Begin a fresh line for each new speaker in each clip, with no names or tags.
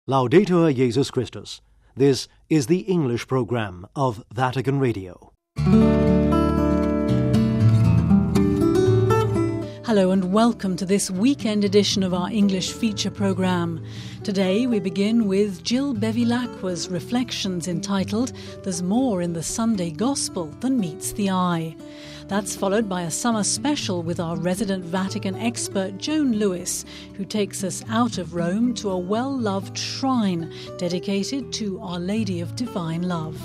Laudetur Jesus Christus. This is the English program of Vatican Radio.
Hello and welcome to this weekend edition of our English feature programme. Today we begin with Jill Bevilacqua's reflections entitled There's More in the Sunday Gospel Than Meets the Eye. That's followed by a summer special with our resident Vatican expert Joan Lewis, who takes us out of Rome to a well-loved shrine dedicated to Our Lady of Divine Love.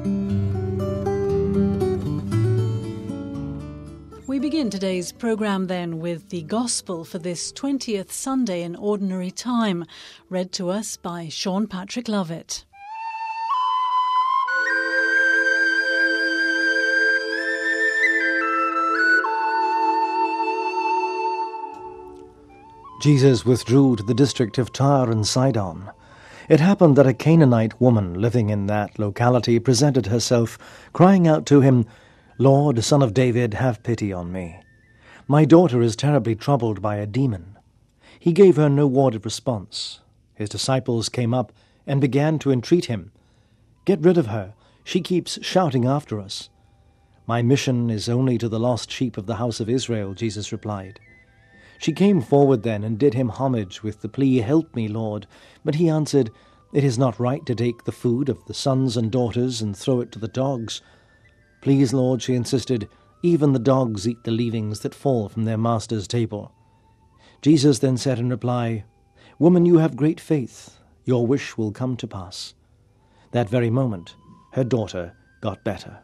We begin today's programme then with the Gospel for this 20th Sunday in Ordinary Time, read to us by Sean Patrick Lovett.
Jesus withdrew to the district of Tyre and Sidon. It happened that a Canaanite woman living in that locality presented herself, crying out to him, "Lord, Son of David, have pity on me. My daughter is terribly troubled by a demon." He gave her no worded response. His disciples came up and began to entreat him. "Get rid of her. She keeps shouting after us." "My mission is only to the lost sheep of the house of Israel," Jesus replied. She came forward then and did him homage with the plea, "Help me, Lord." But he answered, "It is not right to take the food of the sons and daughters and throw it to the dogs." "Please, Lord," she insisted, "even the dogs eat the leavings that fall from their master's table." Jesus then said in reply, "Woman, you have great faith. Your wish will come to pass." That very moment, her daughter got better.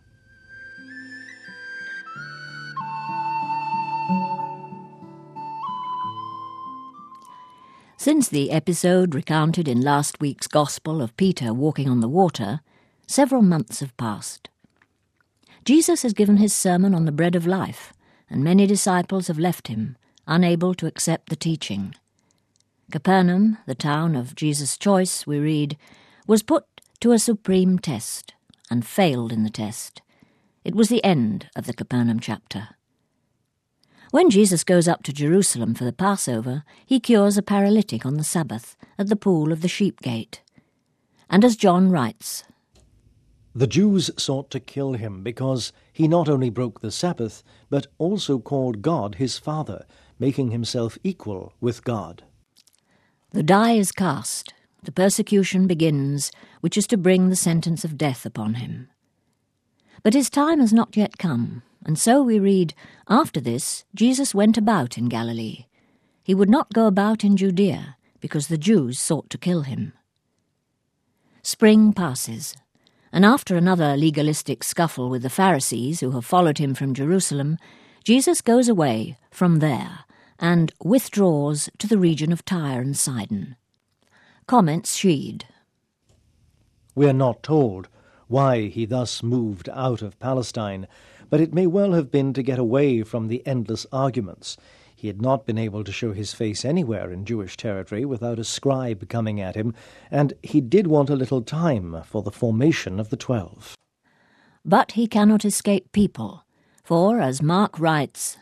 Since the episode recounted in last week's Gospel of Peter walking on the water, several months have passed. Jesus has given his sermon on the bread of life, and many disciples have left him, unable to accept the teaching. Capernaum, the town of Jesus' choice, we read, was put to a supreme test, and failed in the test. It was the end of the Capernaum chapter. When Jesus goes up to Jerusalem for the Passover, he cures a paralytic on the Sabbath at the pool of the Sheep Gate. And as John writes,
"The Jews sought to kill him because he not only broke the Sabbath, but also called God his Father, making himself equal with God."
The die is cast, the persecution begins, which is to bring the sentence of death upon him. But his time has not yet come, and so we read, after this, Jesus went about in Galilee. He would not go about in Judea, because the Jews sought to kill him. Spring passes, and after another legalistic scuffle with the Pharisees who have followed him from Jerusalem, Jesus goes away from there and withdraws to the region of Tyre and Sidon. Comments Sheed.
We are not told why he thus moved out of Palestine, but it may well have been to get away from the endless arguments. He had not been able to show his face anywhere in Jewish territory without a scribe coming at him, and he did want a little time for the formation of the 12.
But he cannot escape people, for, as Mark writes,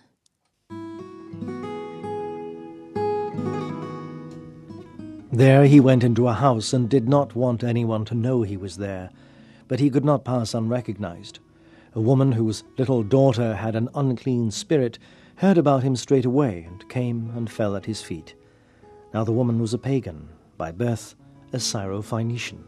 "There he went into a house and did not want anyone to know he was there, but he could not pass unrecognized. A woman whose little daughter had an unclean spirit heard about him straight away and came and fell at his feet. Now the woman was a pagan, by birth a Syro-Phoenician."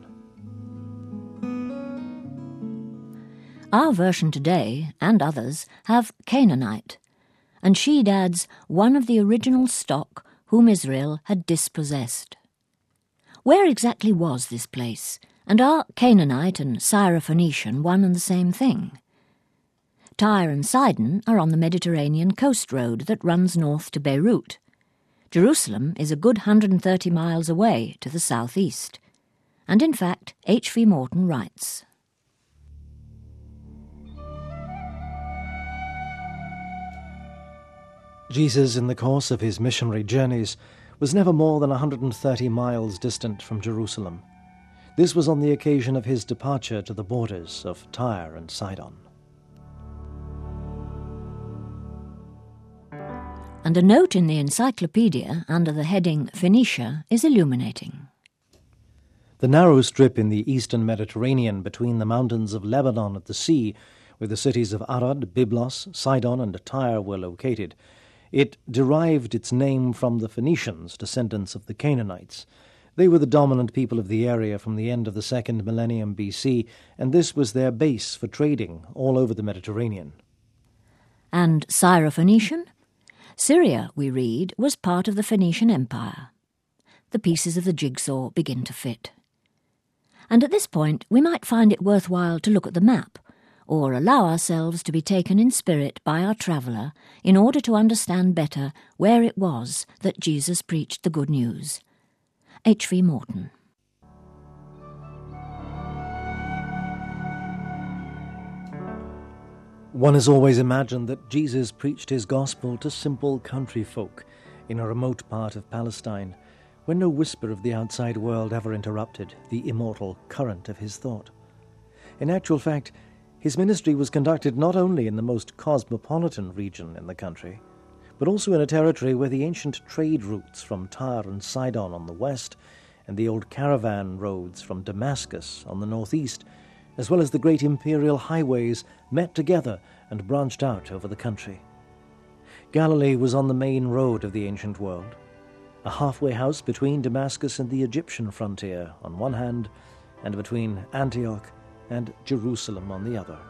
Our version today, and others, have Canaanite, and Sheed adds one of the original stock whom Israel had dispossessed. Where exactly was this place, and are Canaanite and Syro-Phoenician one and the same thing? Tyre and Sidon are on the Mediterranean coast road that runs north to Beirut. Jerusalem is a good 130 miles away to the southeast. And in fact, H.V. Morton writes,
Jesus, in the course of his missionary journeys, was never more than 130 miles distant from Jerusalem. This was on the occasion of his departure to the borders of Tyre and Sidon.
and a note in the encyclopedia under the heading Phoenicia is illuminating.
The narrow strip in the eastern Mediterranean between the mountains of Lebanon at the sea, where the cities of Arad, Byblos, Sidon, and Tyre were located. It derived its name from the Phoenicians, descendants of the Canaanites. They were the dominant people of the area from the end of the 2nd millennium BC, and this was their base for trading all over the Mediterranean.
And Syrophoenician? Syria, we read, was part of the Phoenician Empire. The pieces of the jigsaw begin to fit. And at this point we might find it worthwhile to look at the map, or allow ourselves to be taken in spirit by our traveller in order to understand better where it was that Jesus preached the good news. H.V. Morton.
One has always imagined that Jesus preached his gospel to simple country folk in a remote part of Palestine, where no whisper of the outside world ever interrupted the immortal current of his thought. In actual fact, his ministry was conducted not only in the most cosmopolitan region in the country, but also in a territory where the ancient trade routes from Tyre and Sidon on the west and the old caravan roads from Damascus on the northeast, as well as the great imperial highways, met together and branched out over the country. Galilee was on the main road of the ancient world, a halfway house between Damascus and the Egyptian frontier on one hand, and between Antioch and Jerusalem on the other.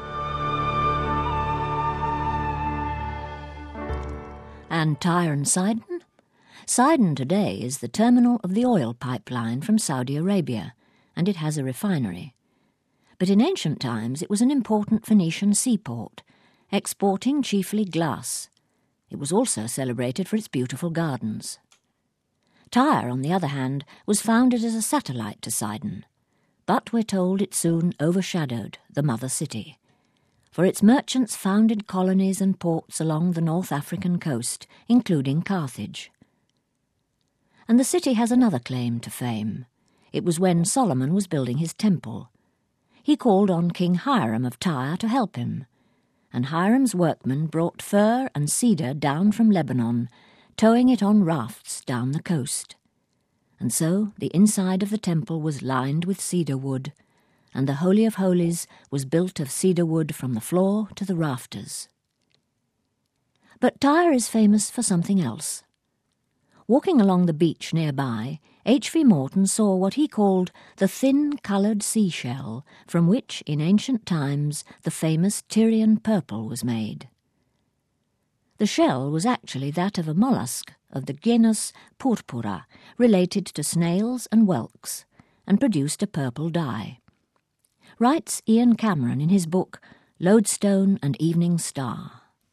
And Tyre and Sidon? Sidon today is the terminal of the oil pipeline from Saudi Arabia, and it has a refinery. But in ancient times it was an important Phoenician seaport, exporting chiefly glass. It was also celebrated for its beautiful gardens. Tyre, on the other hand, was founded as a satellite to Sidon, but we're told it soon overshadowed the mother city, for its merchants founded colonies and ports along the North African coast, including Carthage. And the city has another claim to fame. It was when Solomon was building his temple. He called on King Hiram of Tyre to help him, and Hiram's workmen brought fir and cedar down from Lebanon, towing it on rafts down the coast. And so the inside of the temple was lined with cedar wood, and the Holy of Holies was built of cedar wood from the floor to the rafters. But Tyre is famous for something else. Walking along the beach nearby, H.V. Morton saw what he called the thin-coloured seashell from which, in ancient times, the famous Tyrian purple was made. The shell was actually that of a mollusk of the genus Purpura, related to snails and whelks, and produced a purple dye. Writes Ian Cameron in his book Lodestone and Evening Star.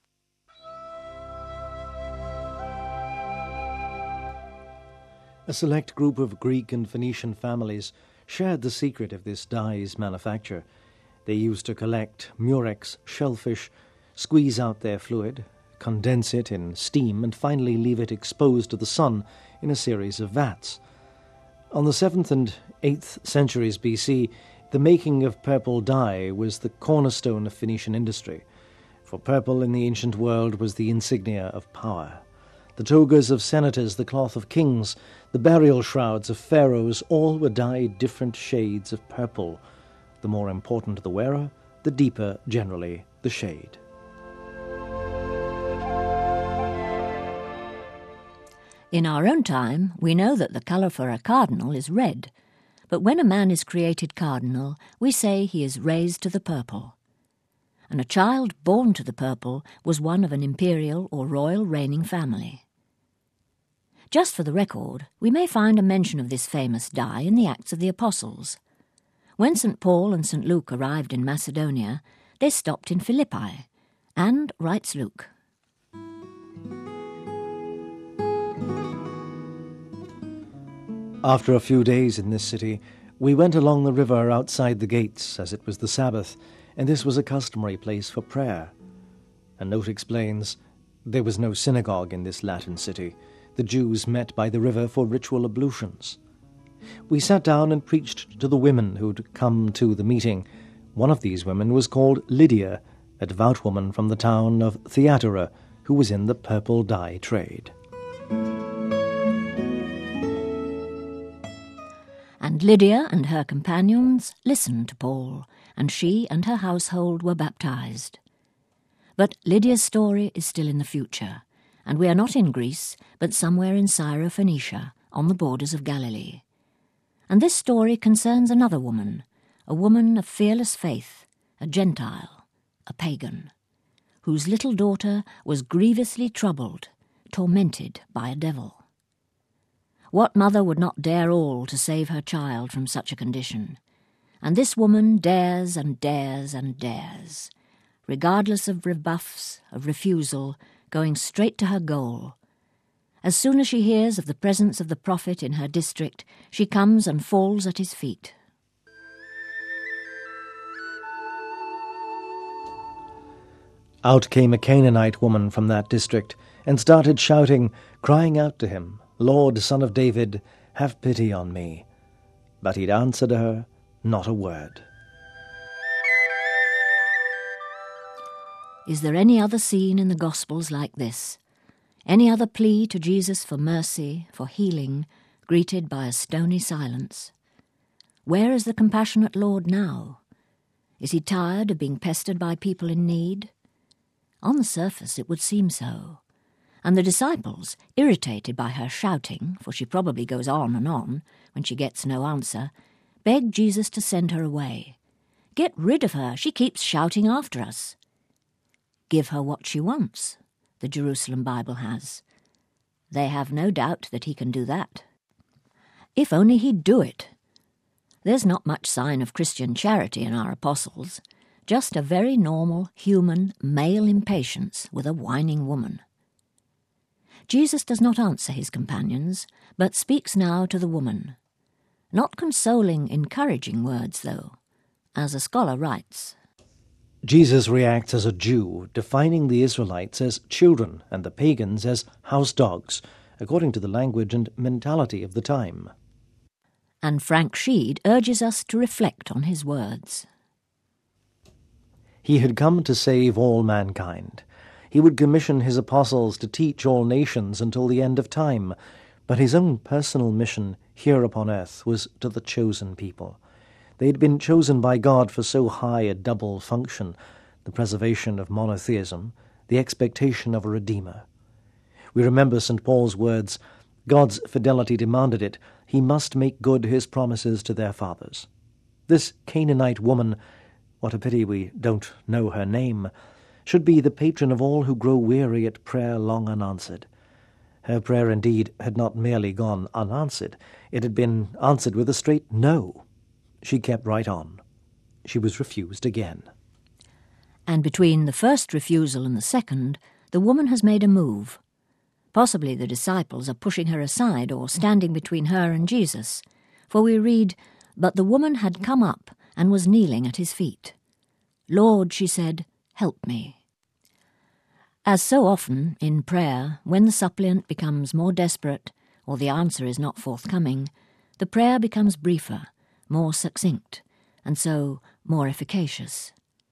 A select group of Greek and Phoenician families shared the secret of this dye's manufacture. They used to collect murex shellfish, squeeze out their fluid, condense it in steam, and finally leave it exposed to the sun in a series of vats. On the 7th and 8th centuries BC, the making of purple dye was the cornerstone of Phoenician industry, for purple in the ancient world was the insignia of power. The togas of senators, the cloth of kings, the burial shrouds of pharaohs, all were dyed different shades of purple. The more important the wearer, the deeper, generally, the shade.
In our own time, we know that the colour for a cardinal is red, but when a man is created cardinal, we say he is raised to the purple. And a child born to the purple was one of an imperial or royal reigning family. Just for the record, we may find a mention of this famous dye in the Acts of the Apostles. When St. Paul and St. Luke arrived in Macedonia, they stopped in Philippi, and, writes Luke,
After a few days in this city, we went along the river outside the gates, as it was the Sabbath, and this was a customary place for prayer. A note explains, there was no synagogue in this Latin city. The Jews met by the river for ritual ablutions. We sat down and preached to the women who'd come to the meeting. One of these women was called Lydia, a devout woman from the town of Thyatira, who was in the purple dye trade.
And Lydia and her companions listened to Paul, and she and her household were baptized. But Lydia's story is still in the future, and we are not in Greece, but somewhere in Syrophoenicia, on the borders of Galilee. And this story concerns another woman, a woman of fearless faith, a Gentile, a pagan, whose little daughter was grievously troubled, tormented by a devil. What mother would not dare all to save her child from such a condition? And this woman dares and dares and dares, regardless of rebuffs, of refusal, going straight to her goal. As soon as she hears of the presence of the prophet in her district, she comes and falls at his feet.
Out came a Canaanite woman from that district, and started shouting, crying out to him, "Lord, Son of David, have pity on me." But he answered her not a word.
Is there any other scene in the Gospels like this? Any other plea to Jesus for mercy, for healing, greeted by a stony silence? Where is the compassionate Lord now? Is he tired of being pestered by people in need? On the surface it would seem so. And the disciples, irritated by her shouting, for she probably goes on and on when she gets no answer, beg Jesus to send her away. Get rid of her, she keeps shouting after us. Give her what she wants, the Jerusalem Bible has. They have no doubt that he can do that. If only he'd do it. There's not much sign of Christian charity in our apostles, just a very normal, human, male impatience with a whining woman. Jesus does not answer his companions, but speaks now to the woman. Not consoling, encouraging words, though, as a scholar writes.
Jesus reacts as a Jew, defining the Israelites as children and the pagans as house dogs, according to the language and mentality of the time.
And Frank Sheed urges us to reflect on his words.
He had come to save all mankind. He would commission his apostles to teach all nations until the end of time, but his own personal mission here upon earth was to the chosen people. They had been chosen by God for so high a double function, the preservation of monotheism, the expectation of a Redeemer. We remember St. Paul's words, God's fidelity demanded it, he must make good his promises to their fathers. This Canaanite woman, what a pity we don't know her name, should be the patron of all who grow weary at prayer long unanswered. Her prayer indeed had not merely gone unanswered, it had been answered with a straight no. She kept right on. She was refused again.
And between the first refusal and the second, the woman has made a move. Possibly the disciples are pushing her aside or standing between her and Jesus, for we read, "But the woman had come up and was kneeling at his feet. 'Lord,' she said, 'help me.'" As so often in prayer, when the suppliant becomes more desperate or the answer is not forthcoming, the prayer becomes briefer, more succinct, and so more efficacious.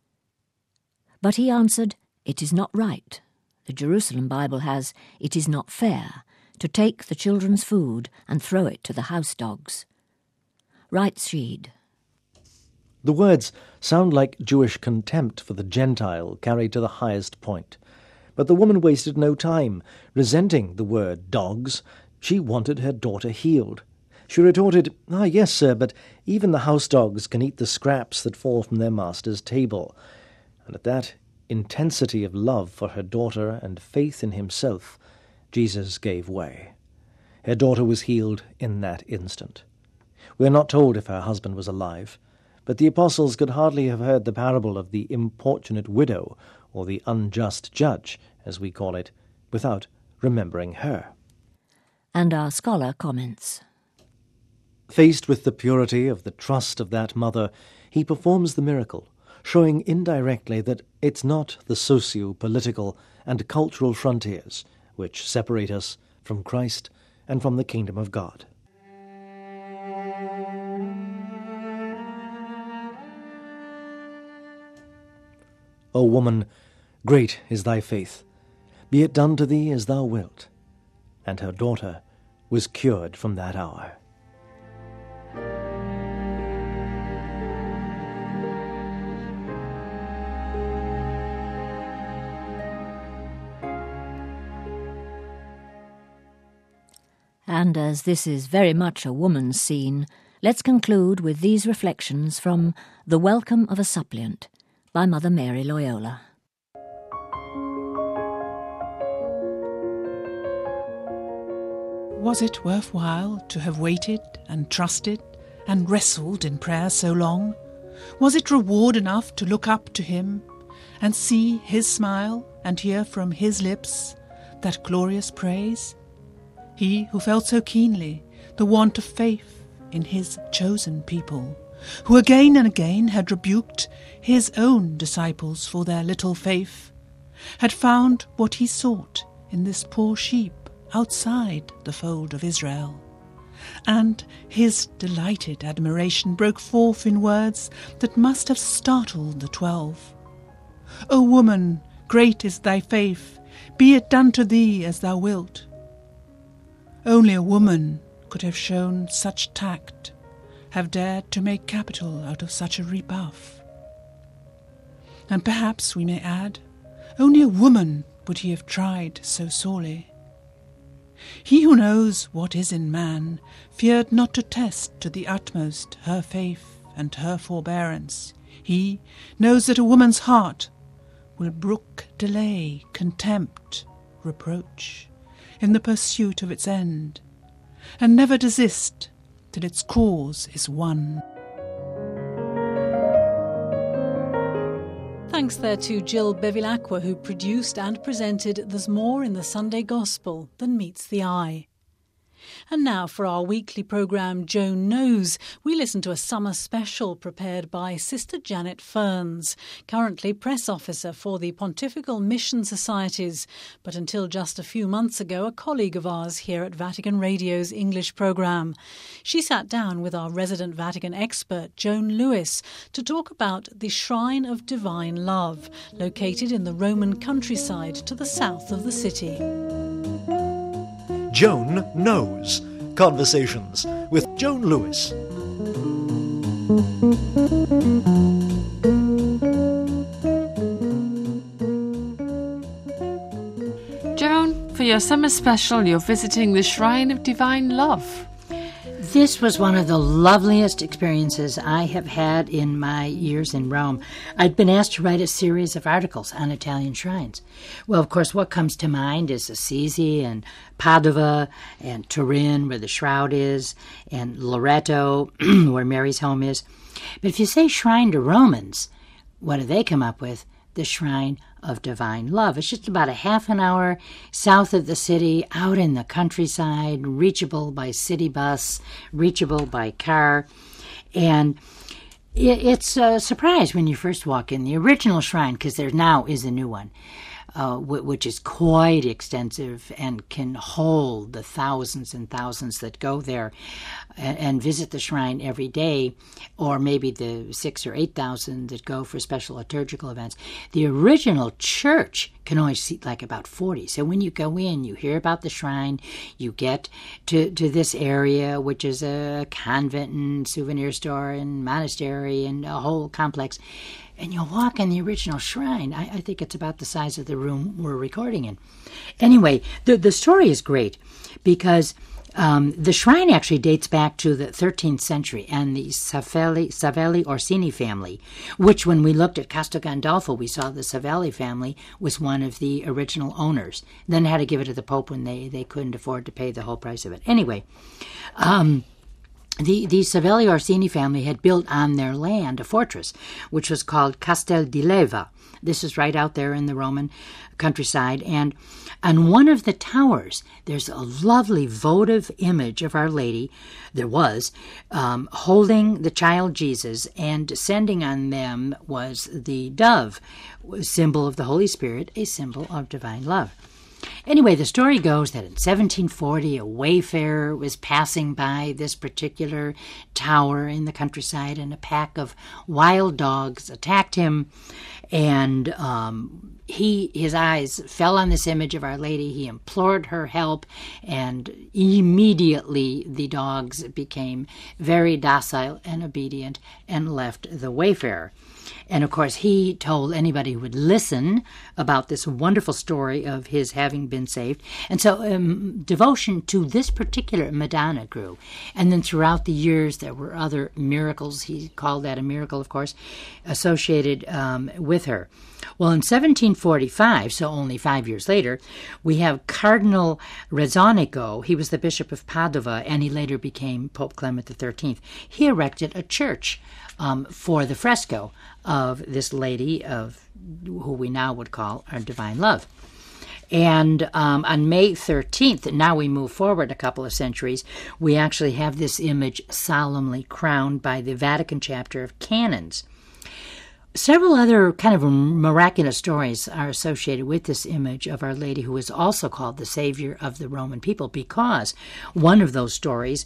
But he answered, "It is not right." The Jerusalem Bible has, "It is not fair," to take the children's food and throw it to the house dogs. Writes Sheed.
The words sound like Jewish contempt for the Gentile carried to the highest point. But the woman wasted no time. Resenting the word dogs, she wanted her daughter healed. She retorted, "Yes, sir, but even the house dogs can eat the scraps that fall from their master's table." And at that intensity of love for her daughter and faith in himself, Jesus gave way. Her daughter was healed in that instant. We are not told if her husband was alive, but the apostles could hardly have heard the parable of the importunate widow, or the unjust judge, as we call it, without remembering her.
And our scholar comments.
Faced with the purity of the trust of that mother, he performs the miracle, showing indirectly that it's not the socio-political and cultural frontiers which separate us from Christ and from the kingdom of God. O woman, great is thy faith. Be it done to thee as thou wilt. And her daughter was cured from that hour.
And as this is very much a woman's scene, let's conclude with these reflections from The Welcome of a Suppliant by Mother Mary Loyola.
Was it worthwhile to have waited and trusted and wrestled in prayer so long? Was it reward enough to look up to him and see his smile and hear from his lips that glorious praise? He who felt so keenly the want of faith in his chosen people, who again and again had rebuked his own disciples for their little faith, had found what he sought in this poor sheep outside the fold of Israel. And his delighted admiration broke forth in words that must have startled the 12. O woman, great is thy faith, be it done to thee as thou wilt. Only a woman could have shown such tact, have dared to make capital out of such a rebuff. And perhaps we may add, only a woman would he have tried so sorely. He who knows what is in man feared not to test to the utmost her faith and her forbearance. He knows that a woman's heart will brook delay, contempt, reproach in the pursuit of its end, and never desist till its cause is won.
Thanks there to Jill Bevilacqua, who produced and presented There's More in the Sunday Gospel Than Meets the Eye. And now for our weekly programme Joan Knows, we listen to a summer special prepared by Sister Janet Ferns, currently press officer for the Pontifical Mission Societies, but until just a few months ago a colleague of ours here at Vatican Radio's English programme. She sat down with our resident Vatican expert Joan Lewis to talk about the Shrine of Divine Love, located in the Roman countryside to the south of the city.
Joan Knows. Conversations with Joan Lewis.
Joan, for your summer special, you're visiting the Shrine of Divine Love.
This was one of the loveliest experiences I have had in my years in Rome. I'd been asked to write a series of articles on Italian shrines. Well, of course, what comes to mind is Assisi and Padua and Turin, where the Shroud is, and Loreto, where Mary's home is. But if you say shrine to Romans, what do they come up with? The Shrine of Divine Love. It's just about a half an hour south of the city, out in the countryside, reachable by city bus, reachable by car. And it's a surprise when you first walk in. The original shrine, because there now is a new one, which is quite extensive and can hold the thousands and thousands that go there and visit the shrine every day, or maybe the 6,000 or 8,000 that go for special liturgical events. The original church can only seat like about 40. So when you go in, you hear about the shrine, you get to this area, which is a convent and souvenir store and monastery and a whole complex, and you'll walk in the original shrine. I think it's about the size of the room we're recording in. Anyway, the story is great because the shrine actually dates back to the 13th century and the Savelli Orsini family, which when we looked at Castel Gandolfo, we saw the Savelli family was one of the original owners. Then had to give it to the Pope when they couldn't afford to pay the whole price of it. Anyway, the Savelli Orsini family had built on their land a fortress, which was called Castel di Leva. This is right out there in the Roman countryside. And on one of the towers, there's a lovely votive image of Our Lady, there was, holding the child Jesus, and descending on them was the dove, symbol of the Holy Spirit, a symbol of divine love. Anyway, the story goes that in 1740, a wayfarer was passing by this particular tower in the countryside, and a pack of wild dogs attacked him, and his eyes fell on this image of Our Lady. He implored her help, and immediately the dogs became very docile and obedient and left the wayfarer. And, of course, he told anybody who would listen about this wonderful story of his having been saved. And so devotion to this particular Madonna grew. And then throughout the years, there were other miracles. He called that a miracle, of course, associated with her. Well, in 1745, so only 5 years later, we have Cardinal Rezzonico. He was the Bishop of Padua, and he later became Pope Clement XIII. He erected a church for the fresco of this lady of who we now would call our Divine Love. And on May 13th, now we move forward a couple of centuries, we actually have this image solemnly crowned by the Vatican chapter of canons. Several other kind of miraculous stories are associated with this image of Our Lady, who is also called the Savior of the Roman people, because one of those stories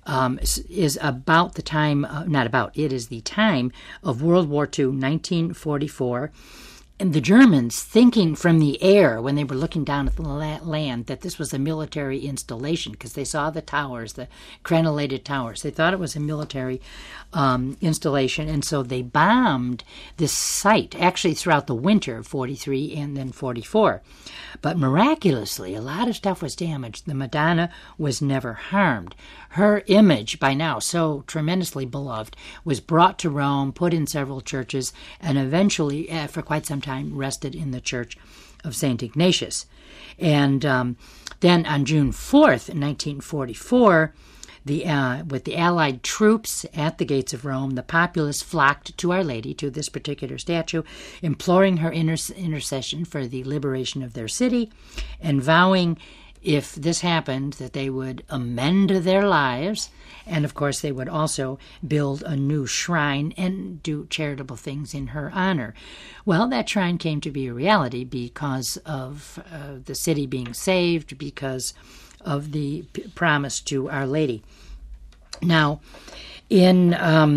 is about the time, it is the time of World War II, 1944. And the Germans, thinking from the air when they were looking down at the land that this was a military installation, because they saw the towers, the crenellated towers. They thought it was a military installation, and so they bombed this site, actually throughout the winter of 43 and then 44. But miraculously, a lot of stuff was damaged. The Madonna was never harmed. Her image, by now so tremendously beloved, was brought to Rome, put in several churches, and eventually, for quite some time, rested in the Church of St. Ignatius. And then on June 4th, 1944, with the Allied troops at the gates of Rome, the populace flocked to Our Lady, to this particular statue, imploring her intercession for the liberation of their city, and vowing, if this happened, that they would amend their lives, and of course they would also build a new shrine and do charitable things in her honor. Well, that shrine came to be a reality because of the city being saved, because of the promise to Our Lady. Now, in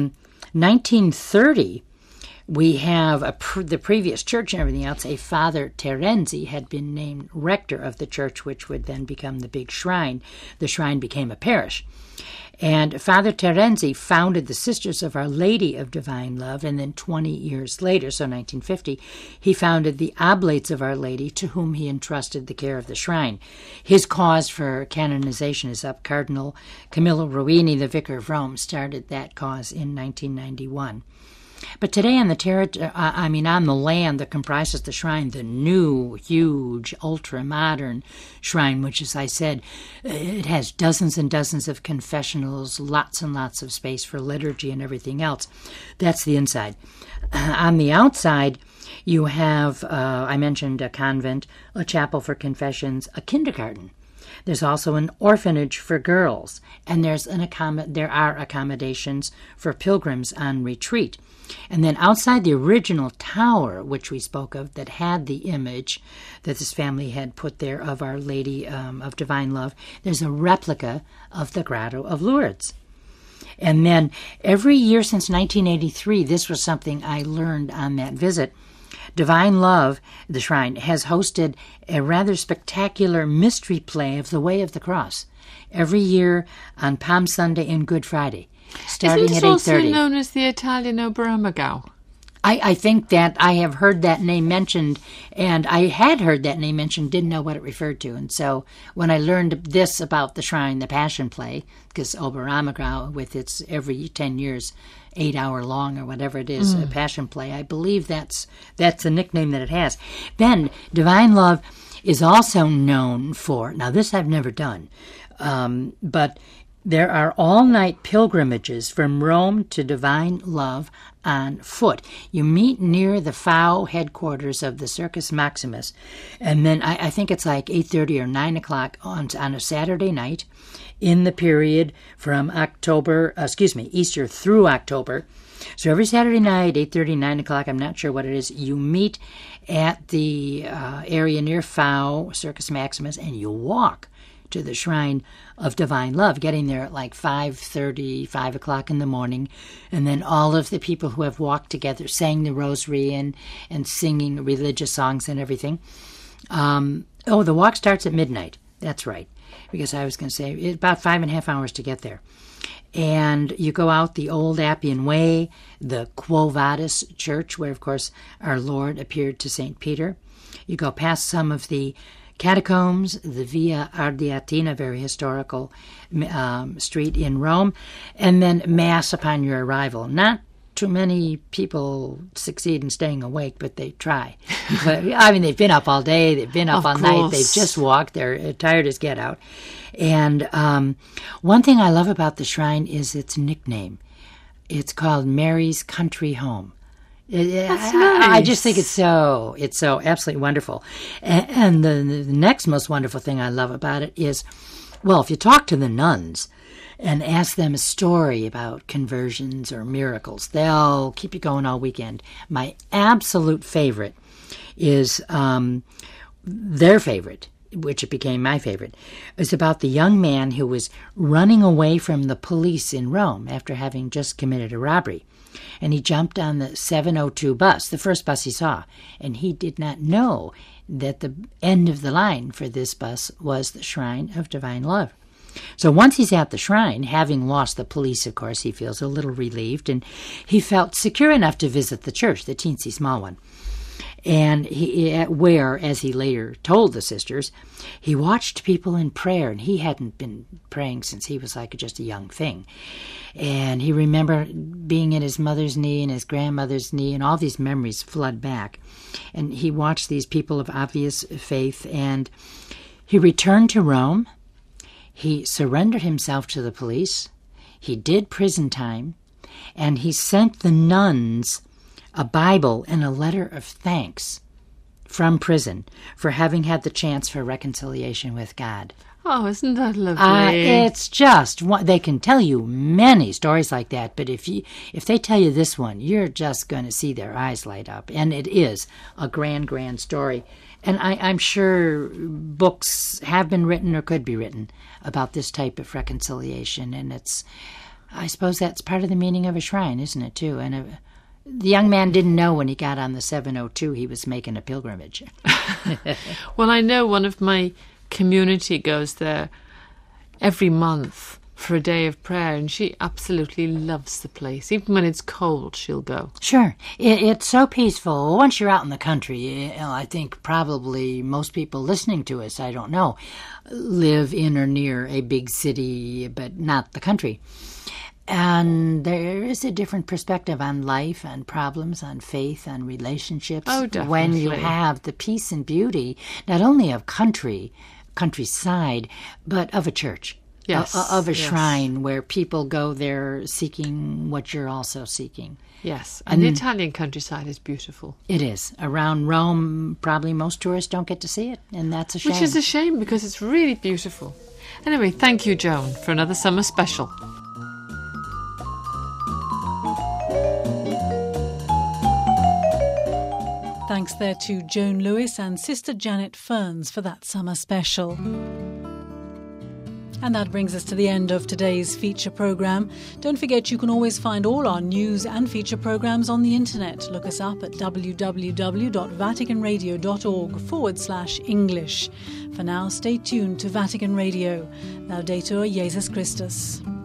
1930, we have the previous church and everything else. A Father Terenzi had been named rector of the church, which would then become the big shrine. The shrine became a parish. And Father Terenzi founded the Sisters of Our Lady of Divine Love, and then 20 years later, so 1950, he founded the Oblates of Our Lady, to whom he entrusted the care of the shrine. His cause for canonization is up. Cardinal Camillo Ruini, the Vicar of Rome, started that cause in 1991. But today on the land that comprises the shrine, the new, huge, ultra-modern shrine, which, as I said, it has dozens and dozens of confessionals, lots and lots of space for liturgy and everything else. That's the inside. On the outside, you have, I mentioned a convent, a chapel for confessions, a kindergarten. There's also an orphanage for girls, and there are accommodations for pilgrims on retreat. And then outside the original tower, which we spoke of, that had the image that this family had put there of Our Lady of Divine Love, there's a replica of the Grotto of Lourdes. And then every year since 1983, this was something I learned on that visit, Divine Love, the shrine, has hosted a rather spectacular mystery play of the Way of the Cross every year on Palm Sunday and Good Friday, starting at 8:30.
Isn't it also known as the Italian Oberammergau?
I think that I have heard that name mentioned, and I had heard that name mentioned, didn't know what it referred to. And so when I learned this about the shrine, the Passion Play, because Oberammergau, with its every 10 years, 8-hour long or whatever it is, a Passion Play, I believe that's the nickname that it has. Then Divine Love is also known for, now this I've never done, but there are all-night pilgrimages from Rome to Divine Love on foot. You meet near the FAO headquarters of the Circus Maximus, and then I think it's like 8:30 or 9 o'clock on a Saturday night in the period from Easter through October. So every Saturday night, 8:30, 9 o'clock, I'm not sure what it is, you meet at the area near FAO, Circus Maximus, and you walk to the Shrine of Divine Love, getting there at like 5:30, 5 o'clock in the morning. And then all of the people who have walked together sang the rosary and singing religious songs and everything. The walk starts at midnight. That's right, because I was going to say it's about 5.5 hours to get there. And you go out the old Appian Way, the Quo Vadis Church, where, of course, our Lord appeared to St. Peter. You go past some of the catacombs, the Via Ardeatina, very historical street in Rome, and then Mass upon your arrival. Not too many people succeed in staying awake, but they try. But, I mean, they've been up all day, they've been up all night, they've just walked, they're tired as get out. And one thing I love about the shrine is its nickname. It's called Mary's Country Home.
That's nice.
I just think it's so absolutely wonderful. And the next most wonderful thing I love about it is, well, if you talk to the nuns and ask them a story about conversions or miracles, they'll keep you going all weekend. My absolute favorite is their favorite, which it became my favorite, is about the young man who was running away from the police in Rome after having just committed a robbery. And he jumped on the 702 bus, the first bus he saw, and he did not know that the end of the line for this bus was the Shrine of Divine Love. So once he's at the shrine, having lost the police, of course, he feels a little relieved, and he felt secure enough to visit the church, the teensy small one. And where, as he later told the sisters, he watched people in prayer, and he hadn't been praying since he was like just a young thing. And he remembered being at his mother's knee and his grandmother's knee, and all these memories flood back. And he watched these people of obvious faith, and he returned to Rome. He surrendered himself to the police. He did prison time, and he sent the nuns a Bible and a letter of thanks from prison for having had the chance for reconciliation with God.
Oh, isn't that lovely?
It's just, they can tell you many stories like that, but if they tell you this one, you're just going to see their eyes light up. And it is a grand, grand story. And I'm sure books have been written or could be written about this type of reconciliation. And I suppose that's part of the meaning of a shrine, isn't it, too? And the young man didn't know when he got on the 702 he was making a pilgrimage.
Well, I know one of my community goes there every month for a day of prayer, and she absolutely loves the place. Even when it's cold, she'll go.
Sure. It's so peaceful. Once you're out in the country, I think probably most people listening to us, I don't know, live in or near a big city, but not the country. And there is a different perspective on life, on problems, on faith, on relationships.
Oh, definitely.
When you have the peace and beauty, not only of countryside, but of a church.
Yes.
Of a shrine where people go there seeking what you're also seeking.
Yes, and the Italian countryside is beautiful.
It is. Around Rome, probably most tourists don't get to see it, and that's a shame.
Which is a shame, because it's really beautiful. Anyway, thank you, Joan, for another summer special.
Thanks there to Joan Lewis and Sister Janet Ferns for that summer special. And that brings us to the end of today's feature programme. Don't forget you can always find all our news and feature programmes on the internet. Look us up at www.vaticanradio.org/English. For now, stay tuned to Vatican Radio. Laudetur Jesus Christus.